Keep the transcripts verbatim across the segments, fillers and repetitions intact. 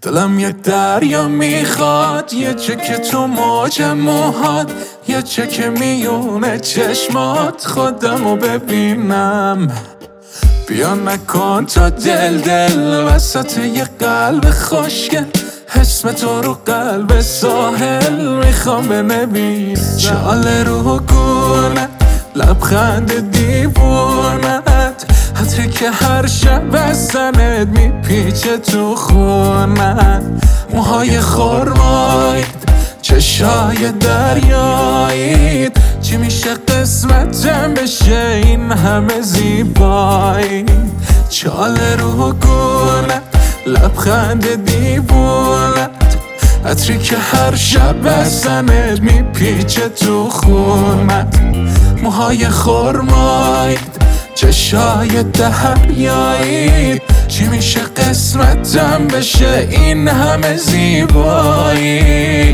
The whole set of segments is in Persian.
دلم یک دریا میخواد، یه چکه تو موج موهات، یه چکه میونه چشمات، خودمو ببینم. بیا نکن تا دل دل وسط یه قلب خوشگل، اسم تو رو قلب ساحل میخوام بنویسم. چاله رو گونه لبخند دیوونت، حتی که هر شب بزنت میپیچه تو خونت. موهای خرمایید، چشای دریایید، چی میشه قسمتم بشه این همه زیبایی. چاله رو گونه لبخند دیوونت، عطری که هر شب بزنت میپیچه تو خونت. موهای خرمایید، چشای دریایید، چی میشه قسمتم بشه این همه زیبایی.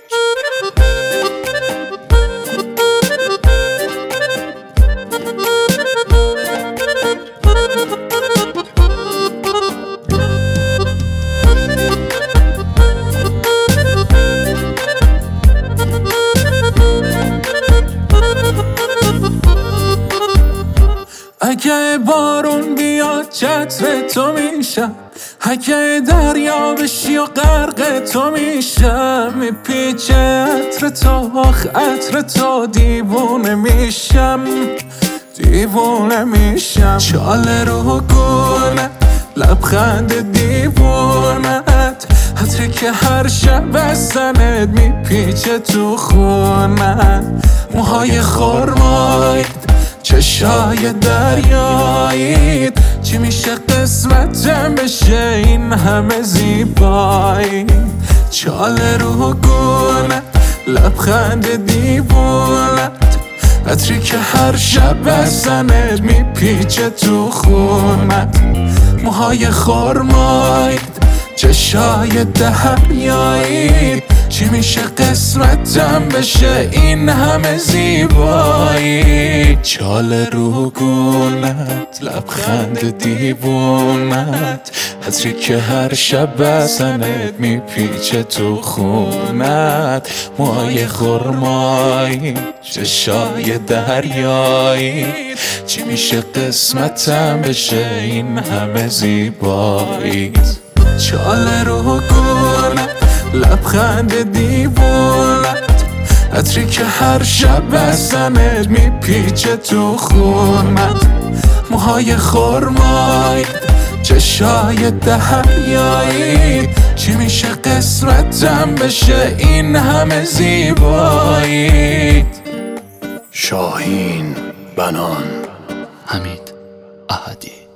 اگه بارون بیاد چتر تو میشم، اگه دریا بشی و غرق تو میشم، میپیچه عطر تو آخ عطر تو، دیوونه میشم دیوونه میشم. چاله رو گونه لبخند دیوونت، عطری که هر شب بزنت میپیچه تو خونت. موهای خرمایید، چشای دریایید، چی میشه قسمتم بشه این همه زیبایی. چاله رو گونه لبخند دیوونت، عطری که هر شب بزنت میپیچه تو خونت. موهای خرمایید، چشای دریایید، چی میشه قسمتم بشه این همه زیبایی. چاله رو گونت لبخند دیوونت، عطری که هر شب بزنت میپیچه تو خونت. موهای خرمایی، چشای دریایی، چی میشه قسمتم بشه این همه زیبایی. چاله رو گونه لبخند دیوونت، عطری که هر شب بزنت میپیچه تو خونت. موهای خرمایید، چشای دریایید، چی میشه قسمتم بشه این همه زیبایی. شاهین بنان، حمید احدی.